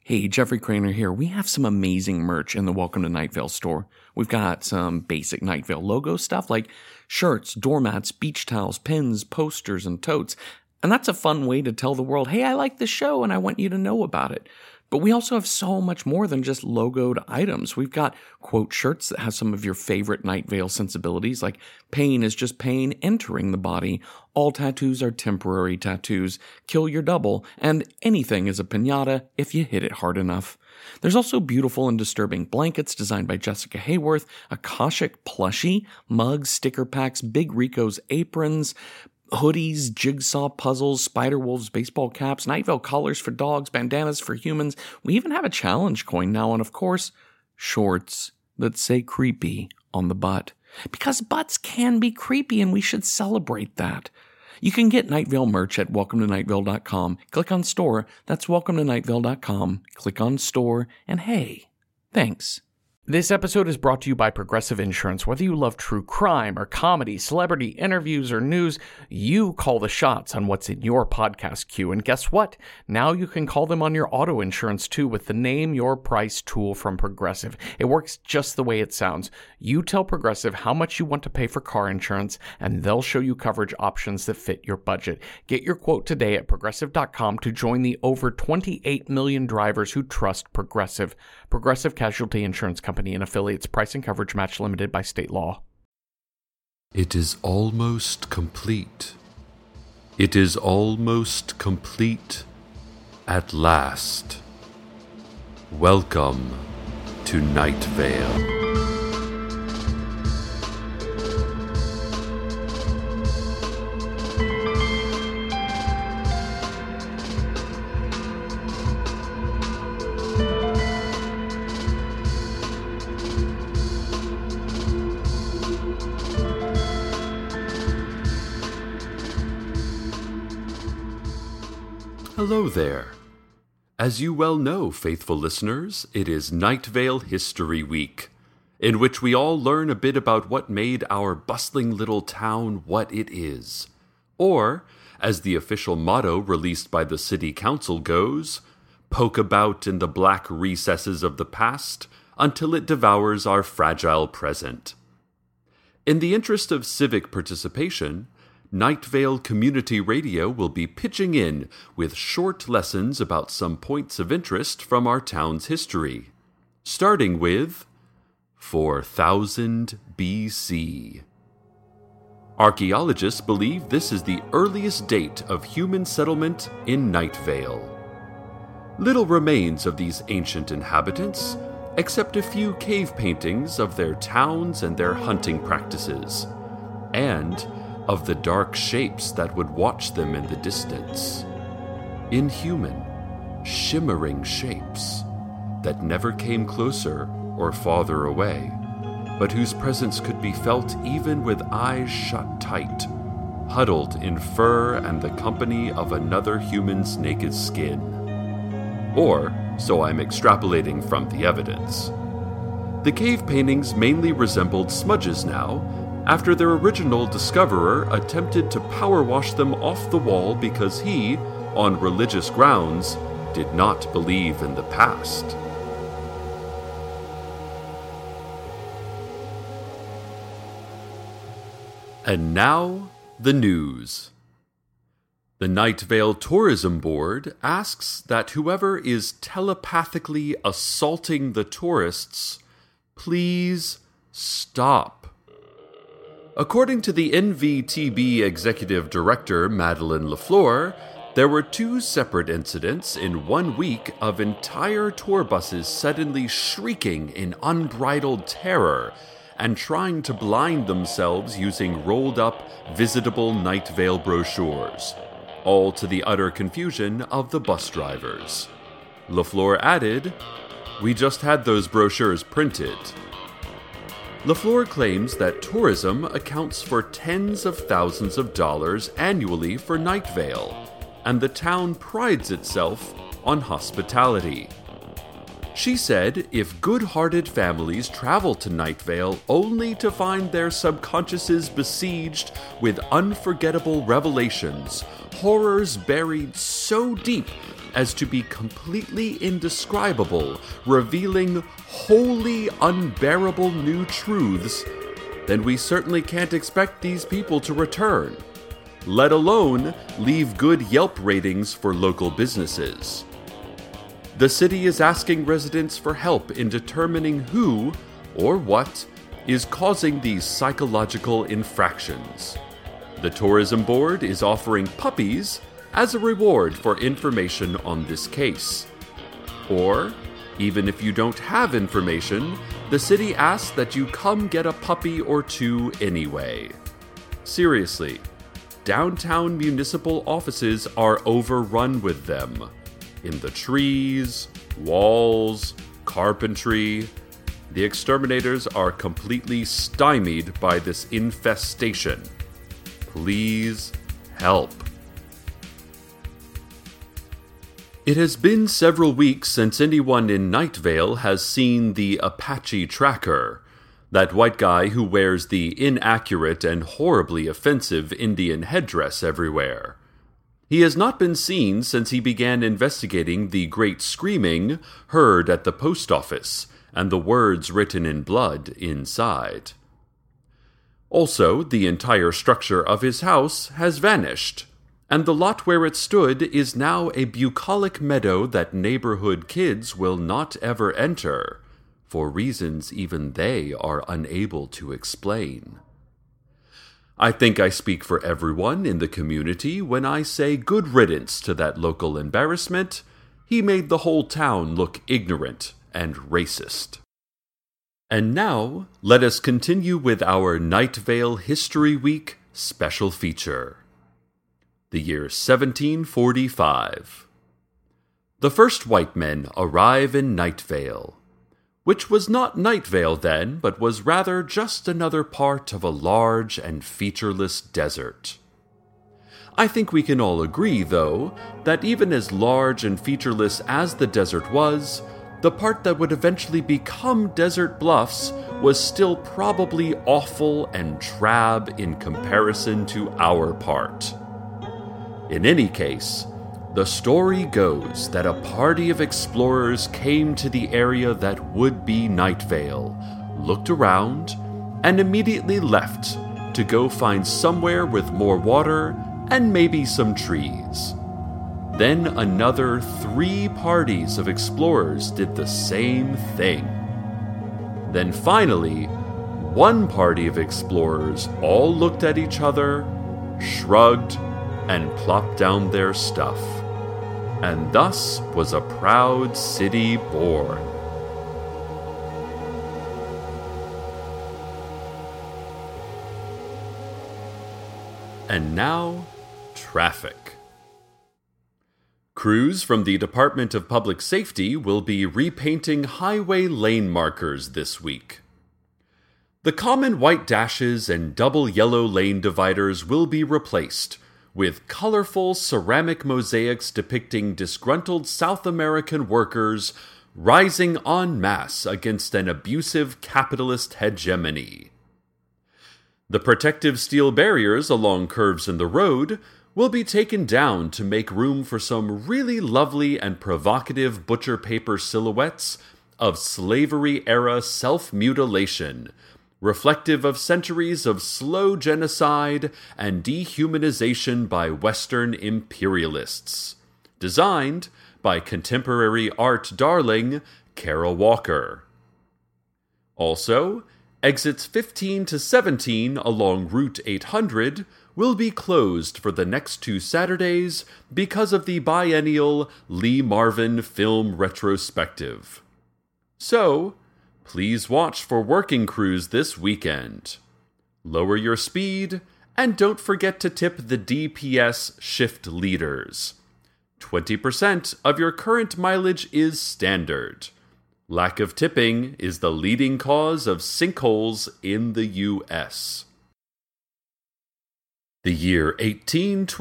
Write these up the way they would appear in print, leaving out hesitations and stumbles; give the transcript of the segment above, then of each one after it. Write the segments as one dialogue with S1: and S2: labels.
S1: Hey, Jeffrey Craner here. We have some amazing merch in the Welcome to Night Vale store. We've got some basic Night Vale logo stuff like shirts, doormats, beach towels, pins, posters, and totes. And that's a fun way to tell the world, hey, I like the show and I want you to know about it. But we also have so much more than just logoed items. We've got quote shirts that have some of your favorite Night Vale sensibilities, like pain is just pain entering the body, all tattoos are temporary tattoos, kill your double, and anything is a piñata if you hit it hard enough. There's also beautiful and disturbing blankets designed by Jessica Hayworth, Akashic plushie, mugs, sticker packs, Big Rico's aprons, hoodies, jigsaw puzzles, Spider-Wolves baseball caps, Night Vale collars for dogs, bandanas for humans. We even have a challenge coin now, and of course, shorts that say creepy on the butt. Because butts can be creepy, and we should celebrate that. You can get Night Vale merch at welcometonightvale.com. Click on store. That's welcometonightvale.com. Click on store, and hey, thanks. This episode is brought to you by Progressive Insurance. Whether you love true crime or comedy, celebrity interviews or news, you call the shots on what's in your podcast queue. And guess what? Now you can call them on your auto insurance too with the Name Your Price tool from Progressive. It works just the way it sounds. You tell Progressive how much you want to pay for car insurance, and they'll show you coverage options that fit your budget. Get your quote today at Progressive.com to join the over 28 million drivers who trust Progressive. Progressive Casualty Insurance Company and affiliates. Price and coverage match limited by state law.
S2: It is almost complete. It is almost complete at last. Welcome to Night Vale. Hello there. As you well know, faithful listeners, it is Night Vale History Week, in which we all learn a bit about what made our bustling little town what it is. Or, as the official motto released by the city council goes, poke about in the black recesses of the past until it devours our fragile present. In the interest of civic participation, Night Vale Community Radio will be pitching in with short lessons about some points of interest from our town's history, starting with 4000 BC. Archaeologists believe this is the earliest date of human settlement in Night Vale. Little remains of these ancient inhabitants, except a few cave paintings of their towns and their hunting practices, and of the dark shapes that would watch them in the distance. Inhuman, shimmering shapes that never came closer or farther away, but whose presence could be felt even with eyes shut tight, huddled in fur and the company of another human's naked skin. Or, so I'm extrapolating from the evidence. The cave paintings mainly resembled smudges now, after their original discoverer attempted to power wash them off the wall because he, on religious grounds, did not believe in the past. And now, the news. The Night Vale Tourism Board asks that whoever is telepathically assaulting the tourists, please stop. According to the NVTB Executive Director Madeleine Lafleur, there were 2 separate incidents in 1 week of entire tour buses suddenly shrieking in unbridled terror and trying to blind themselves using rolled-up, visitable Night Vale brochures, all to the utter confusion of the bus drivers. Lafleur added, "We just had those brochures printed." Lafleur claims that tourism accounts for tens of thousands of dollars annually for Night Vale, and the town prides itself on hospitality. She said if good-hearted families travel to Night Vale only to find their subconsciouses besieged with unforgettable revelations, horrors buried so deep as to be completely indescribable, revealing wholly unbearable new truths, then we certainly can't expect these people to return, let alone leave good Yelp ratings for local businesses. The city is asking residents for help in determining who or what is causing these psychological infractions. The tourism board is offering puppies as a reward for information on this case. Or, even if you don't have information, the city asks that you come get a puppy or two anyway. Seriously, downtown municipal offices are overrun with them. In the trees, walls, carpentry, the exterminators are completely stymied by this infestation. Please help. It has been several weeks since anyone in Night Vale has seen the Apache Tracker, that white guy who wears the inaccurate and horribly offensive Indian headdress everywhere. He has not been seen since he began investigating the great screaming heard at the post office and the words written in blood inside. Also, the entire structure of his house has vanished, and the lot where it stood is now a bucolic meadow that neighborhood kids will not ever enter, for reasons even they are unable to explain. I think I speak for everyone in the community when I say good riddance to that local embarrassment. He made the whole town look ignorant and racist. And now, let us continue with our Night Vale History Week special feature. The year 1745. The first white men arrive in Night Vale, which was not Night Vale then, but was rather just another part of a large and featureless desert. I think we can all agree, though, that even as large and featureless as the desert was, the part that would eventually become Desert Bluffs was still probably awful and drab in comparison to our part. In any case, the story goes that a party of explorers came to the area that would be Night Vale, looked around, and immediately left to go find somewhere with more water and maybe some trees. Then another 3 parties of explorers did the same thing. Then finally, one party of explorers all looked at each other, shrugged, and plopped down their stuff. And thus was a proud city born. And now, traffic. Crews from the Department of Public Safety will be repainting highway lane markers this week. The common white dashes and double yellow lane dividers will be replaced with colorful ceramic mosaics depicting disgruntled South American workers rising en masse against an abusive capitalist hegemony. The protective steel barriers along curves in the road will be taken down to make room for some really lovely and provocative butcher paper silhouettes of slavery-era self-mutilation, reflective of centuries of slow genocide and dehumanization by Western imperialists, designed by contemporary art darling Kara Walker. Also, exits 15 to 17 along Route 800 will be closed for the next 2 Saturdays because of the biennial Lee Marvin Film Retrospective. So, please watch for working crews this weekend. Lower your speed, and don't forget to tip the DPS shift leaders. 20% of your current mileage is standard. Lack of tipping is the leading cause of sinkholes in the U.S. The year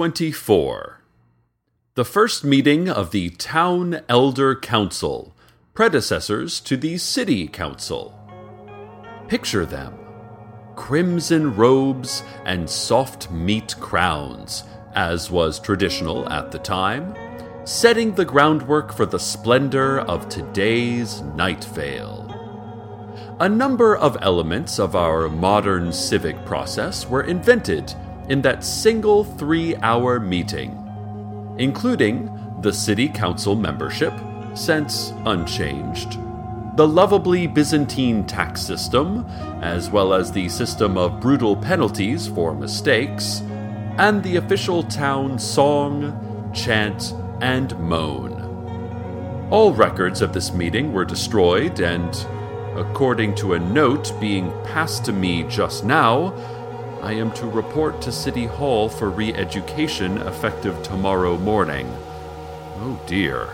S2: 1824. The first meeting of the Town Elder Council, predecessors to the City Council. Picture them: crimson robes and soft meat crowns, as was traditional at the time, setting the groundwork for the splendor of today's Night Vale. A number of elements of our modern civic process were invented in that single 3-hour meeting, including the City Council membership, since unchanged, the lovably Byzantine tax system, as well as the system of brutal penalties for mistakes, and the official town song, chant, and moan. All records of this meeting were destroyed, and, according to a note being passed to me just now, I am to report to City Hall for re-education effective tomorrow morning. Oh dear.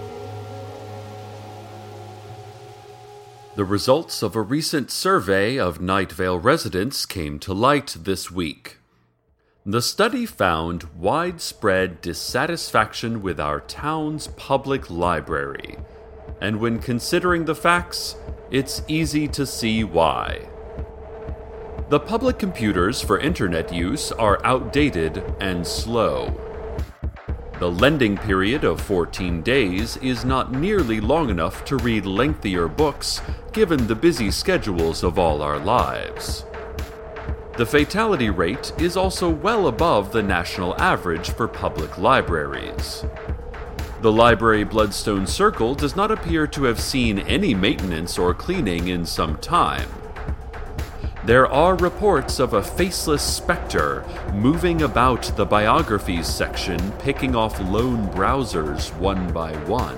S2: The results of a recent survey of Night Vale residents came to light this week. The study found widespread dissatisfaction with our town's public library, and when considering the facts, it's easy to see why. The public computers for internet use are outdated and slow. The lending period of 14 days is not nearly long enough to read lengthier books, given the busy schedules of all our lives. The fatality rate is also well above the national average for public libraries. The library Bloodstone Circle does not appear to have seen any maintenance or cleaning in some time. There are reports of a faceless specter moving about the biographies section, picking off lone browsers one by one.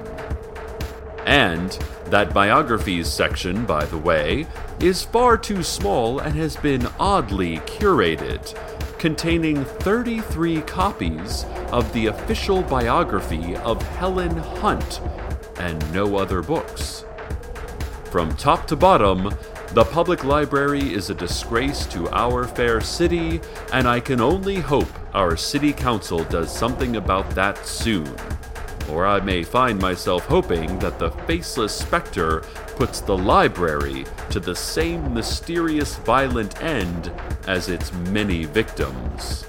S2: And that biographies section, by the way, is far too small and has been oddly curated, containing 33 copies of the official biography of Helen Hunt, and no other books. From top to bottom, the public library is a disgrace to our fair city, and I can only hope our city council does something about that soon. Or I may find myself hoping that the faceless specter puts the library to the same mysterious violent end as its many victims.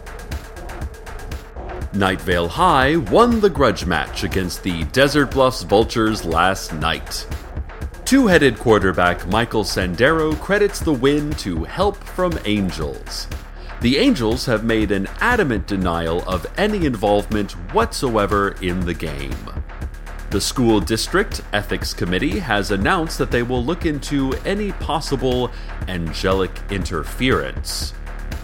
S2: Night Vale High won the grudge match against the Desert Bluffs Vultures last night. Two-headed quarterback Michael Sandero credits the win to help from Angels. The Angels have made an adamant denial of any involvement whatsoever in the game. The school district ethics committee has announced that they will look into any possible angelic interference.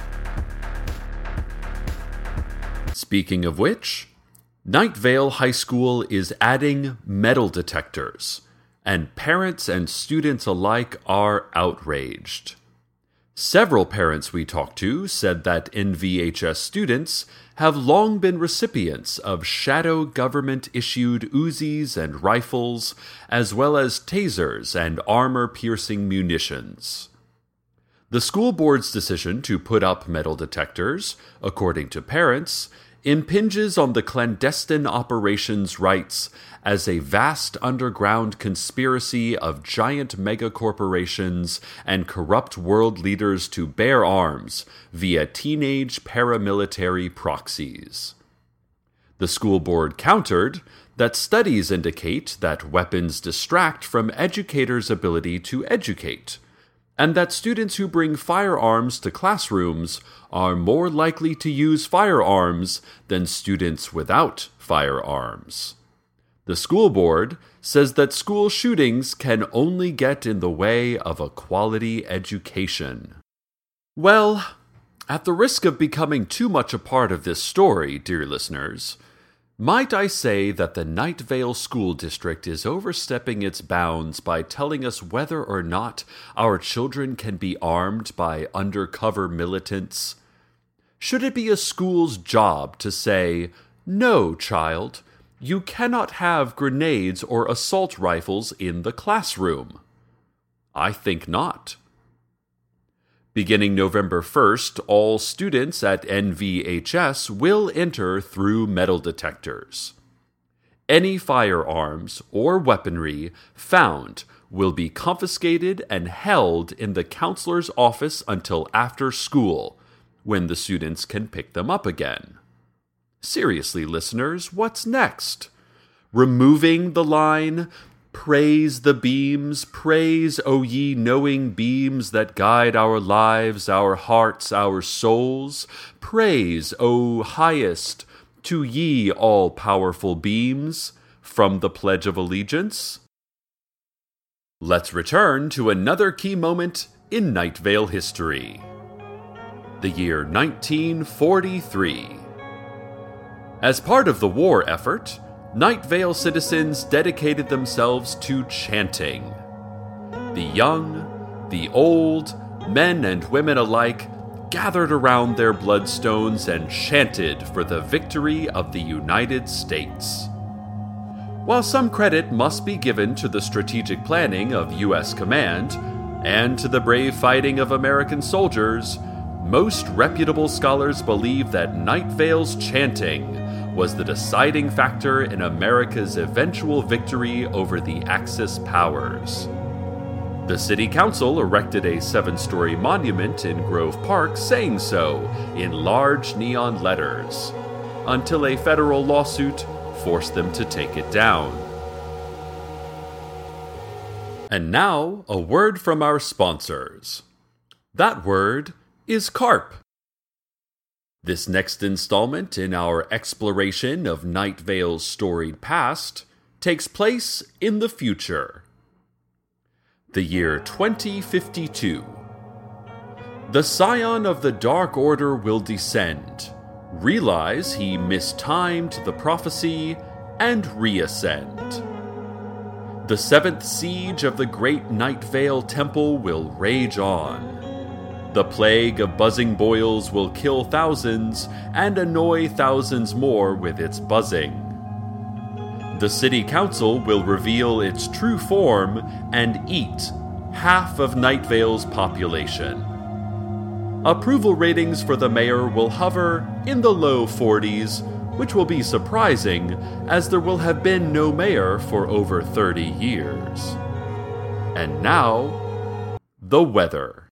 S2: Speaking of which, Night Vale High School is adding metal detectors, and parents and students alike are outraged. Several parents we talked to said that NVHS students have long been recipients of shadow government-issued Uzis and rifles, as well as tasers and armor-piercing munitions. The school board's decision to put up metal detectors, according to parents, impinges on the clandestine operations rights as a vast underground conspiracy of giant megacorporations and corrupt world leaders to bear arms via teenage paramilitary proxies. The school board countered that studies indicate that weapons distract from educators' ability to educate, and that students who bring firearms to classrooms are more likely to use firearms than students without firearms. The school board says that school shootings can only get in the way of a quality education. Well, at the risk of becoming too much a part of this story, dear listeners, might I say that the Night Vale School District is overstepping its bounds by telling us whether or not our children can be armed by undercover militants? Should it be a school's job to say, "No, child, you cannot have grenades or assault rifles in the classroom"? I think not. Beginning November 1st, all students at NVHS will enter through metal detectors. Any firearms or weaponry found will be confiscated and held in the counselor's office until after school, when the students can pick them up again. Seriously, listeners, what's next? Removing the line, "Praise the beams, praise, O ye knowing beams that guide our lives, our hearts, our souls. Praise, O highest, to ye all-powerful beams," from the Pledge of Allegiance? Let's return to another key moment in Night Vale history. The year 1943. As part of the war effort, Night Vale citizens dedicated themselves to chanting. The young, the old, men and women alike gathered around their bloodstones and chanted for the victory of the United States. While some credit must be given to the strategic planning of U.S. Command and to the brave fighting of American soldiers, most reputable scholars believe that Night Vale's chanting was the deciding factor in America's eventual victory over the Axis powers. The city council erected a 7-story monument in Grove Park saying so in large neon letters, until a federal lawsuit forced them to take it down. And now, a word from our sponsors. That word is carp. This next installment in our exploration of Night Vale's storied past takes place in the future. The year 2052. The scion of the Dark Order will descend, realize he mistimed the prophecy, and reascend. The 7th siege of the great Night Vale Temple will rage on. The plague of buzzing boils will kill thousands and annoy thousands more with its buzzing. The city council will reveal its true form and eat half of Night Vale's population. Approval ratings for the mayor will hover in the low 40s, which will be surprising as there will have been no mayor for over 30 years. And now, the weather.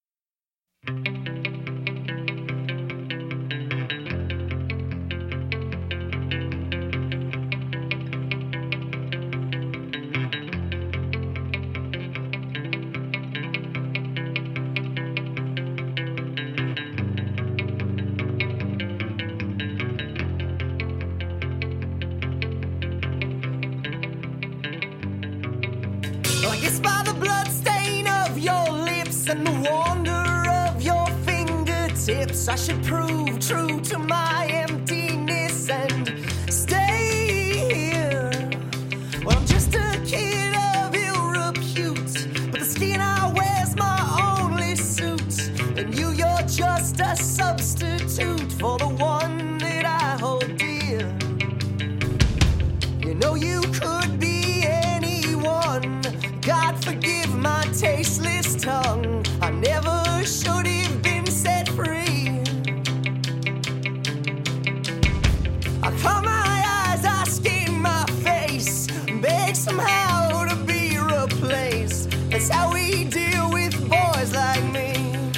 S3: I guess by the blood stain of your lips and the wonder of your fingertips, I should prove true to my emptiness and stay here. Well, I'm just a kid of ill repute, but the skin I wear's my only suit, and you're just a substitute for the one that I hold dear. You know you could be anyone. God forgive my tasteless tongue. I never should have been set free. I cover my eyes, I skin my face, beg somehow to be replaced. That's how we deal with boys like me.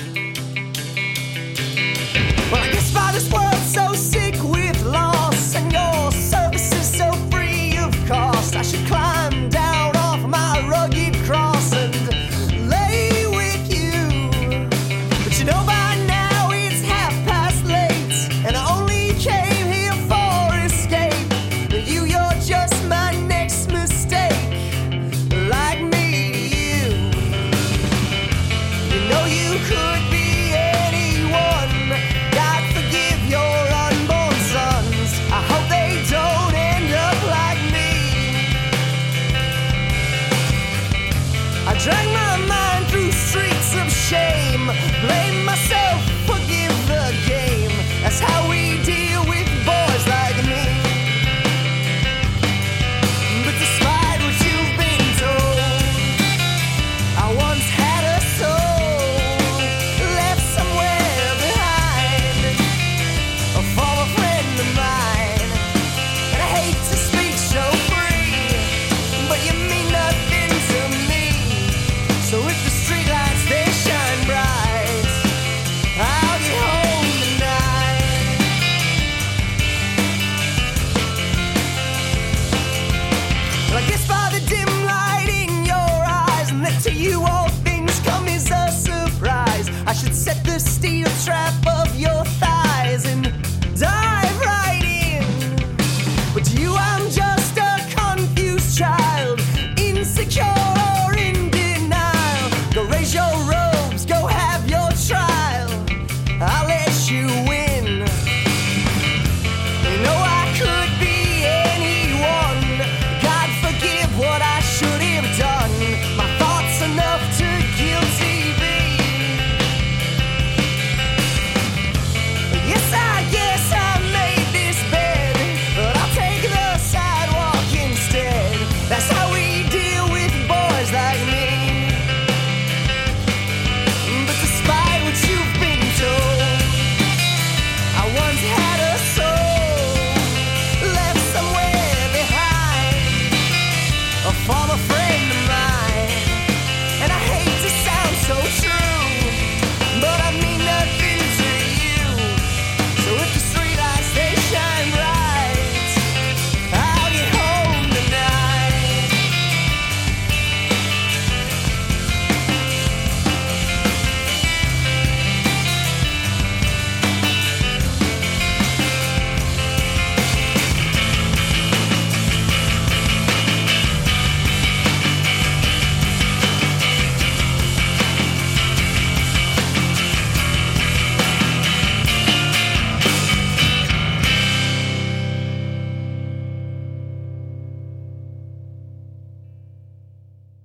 S3: Well, I guess by this world so sick with loss, and your services so free of cost, I should climb down off my rugged cross and lay with you. But you know by now it's 8:30, and I only came here for escape. You're just my next mistake, like me to you. You know you could be anyone. God forgive your unborn sons. I hope they don't end up like me. I drag my mind through streets of shame, blame myself, forgive the game. That's how we deal with boys like me. But despite what you've been told, I once had a soul left somewhere behind, a former friend of mine, and I hate to speak so free.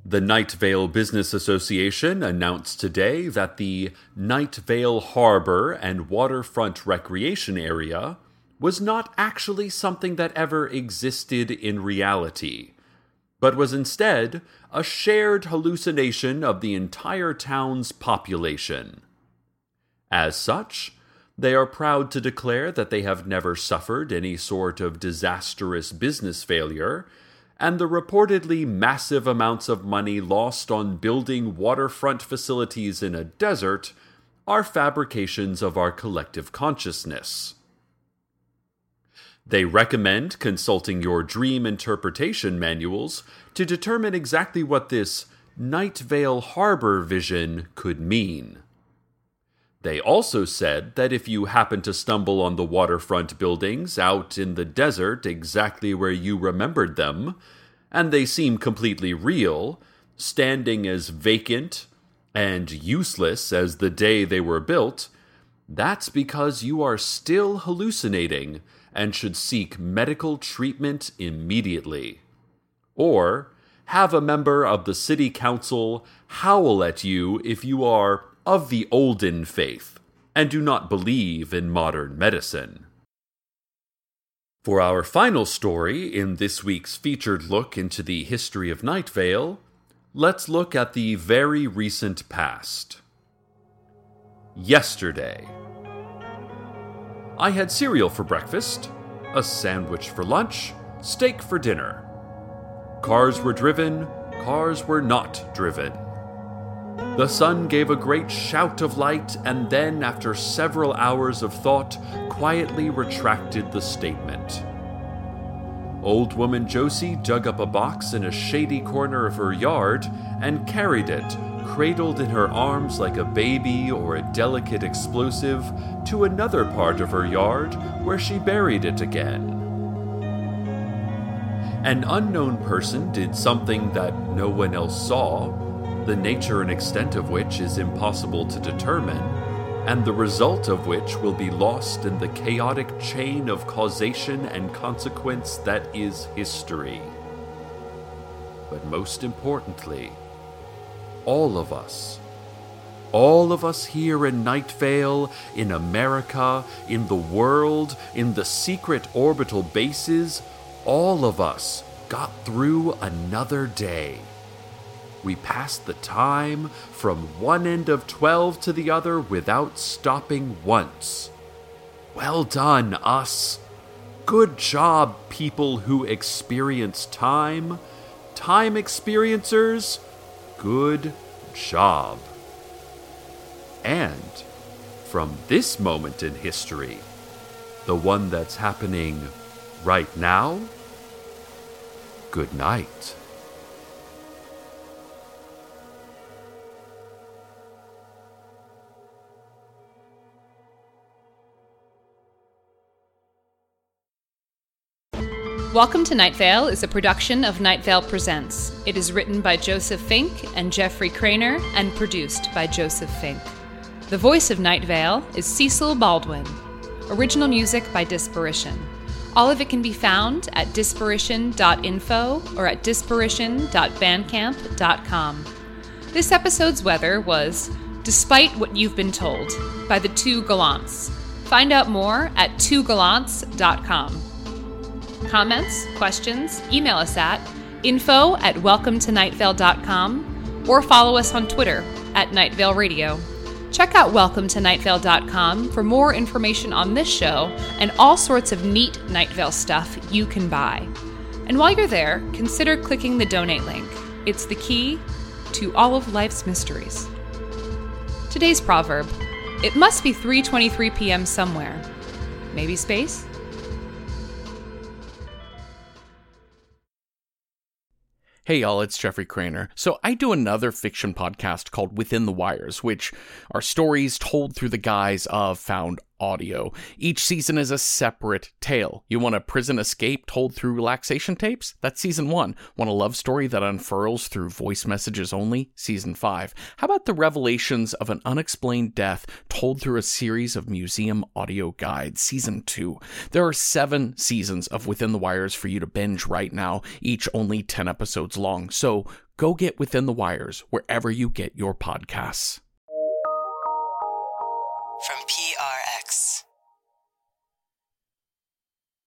S2: The Night Vale Business Association announced today that the Night Vale Harbor and Waterfront Recreation Area was not actually something that ever existed in reality, but was instead a shared hallucination of the entire town's population. As such, they are proud to declare that they have never suffered any sort of disastrous business failure, and the reportedly massive amounts of money lost on building waterfront facilities in a desert are fabrications of our collective consciousness. They recommend consulting your dream interpretation manuals to determine exactly what this Night Vale Harbor vision could mean. They also said that if you happen to stumble on the waterfront buildings out in the desert exactly where you remembered them, and they seem completely real, standing as vacant and useless as the day they were built, that's because you are still hallucinating and should seek medical treatment immediately. Or have a member of the city council howl at you if you are of the olden faith and do not believe in modern medicine. For our final story in this week's featured look into the history of Night Vale, let's look at the very recent past. Yesterday. I had cereal for breakfast, a sandwich for lunch, steak for dinner. Cars were driven, cars were not driven. The sun gave a great shout of light and then, after several hours of thought, quietly retracted the statement. Old woman Josie dug up a box in a shady corner of her yard and carried it, cradled in her arms like a baby or a delicate explosive, to another part of her yard where she buried it again. An unknown person did something that no one else saw, the nature and extent of which is impossible to determine, and the result of which will be lost in the chaotic chain of causation and consequence that is history. But most importantly, all of us here in Night Vale, in America, in the world, in the secret orbital bases, all of us got through another day. We passed the time from one end of 12 to the other without stopping once. Well done, us. Good job, people who experience time. Time experiencers, good job. And from this moment in history, the one that's happening right now, good night.
S4: Welcome to Night Vale is a production of Night Vale Presents. It is written by Joseph Fink and Jeffrey Craner and produced by Joseph Fink. The voice of Night Vale is Cecil Baldwin. Original music by Disparition. All of it can be found at disparition.info or at disparition.bandcamp.com. This episode's weather was Despite What You've Been Told by the Two Gallants. Find out more at twogallants.com. Comments, questions, email us at info@welcometonightvale.com or follow us on Twitter @NightVale Radio. Check out welcometonightvale.com for more information on this show and all sorts of neat Night Vale stuff you can buy. And while you're there, consider clicking the donate link. It's the key to all of life's mysteries. Today's proverb: it must be 3:23 p.m. somewhere. Maybe space?
S1: Hey y'all, it's Jeffrey Craner. So I do another fiction podcast called Within the Wires, which are stories told through the guise of found audio. Each season is a separate tale. You want a prison escape told through relaxation tapes? That's season 1. Want a love story that unfurls through voice messages only? Season 5. How about the revelations of an unexplained death told through a series of museum audio guides? Season 2. There are 7 seasons of Within the Wires for you to binge right now, each only 10 episodes long. So Go get Within the Wires wherever you get your podcasts.
S5: From